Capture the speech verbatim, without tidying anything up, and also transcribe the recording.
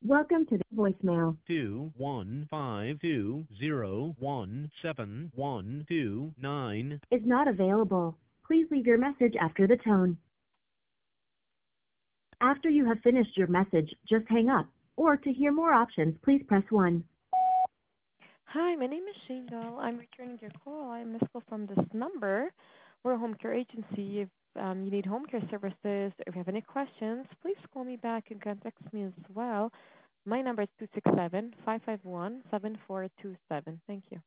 Welcome to the voicemail. two one five two zero one seven one two nine. Is not available. Please leave your message after the tone. After you have finished your message, just hang up. Or to hear more options, please press one. Hi, my name is Shane Doll. I'm returning your call. I'm Miss Call from this number. We're a home care agency. If um, you need home care services, if you have any questions, please call me back and contact me as well. My number is two six seven, five five one, seven four two seven. Thank you.